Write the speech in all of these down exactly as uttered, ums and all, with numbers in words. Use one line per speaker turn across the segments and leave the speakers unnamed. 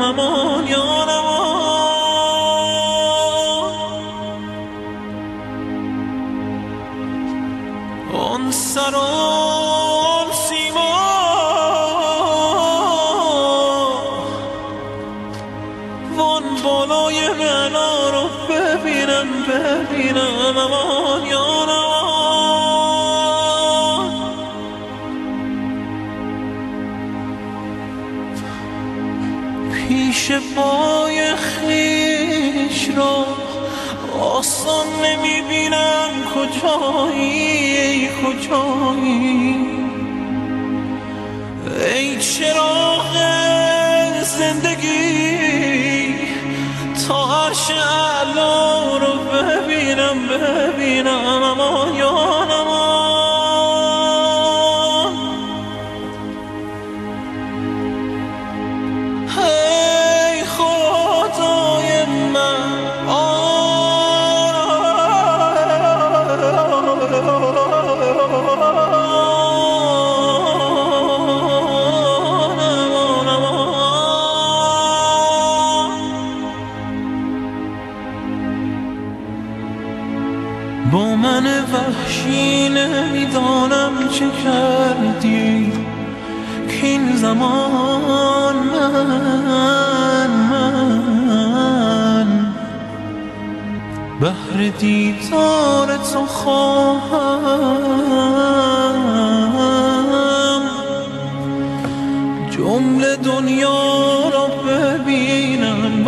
امان یا امان. آن سر آن سیما وان بالای معنا رو ببینم ببینم امان یا امان. پیش پای خویش را آسان نمیبینم کجایی کجایی. ای چراغ زندگی تا عرش اعلا رو ببینم ببینم امان یا امان. ای خدای من با من وحشی نمیدانم چه کردی که این زمان من من بهر دیدار تو خواهم جمله دنیا را ببینم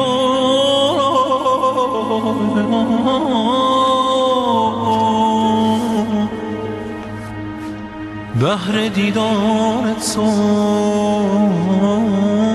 بهر دیدار تو.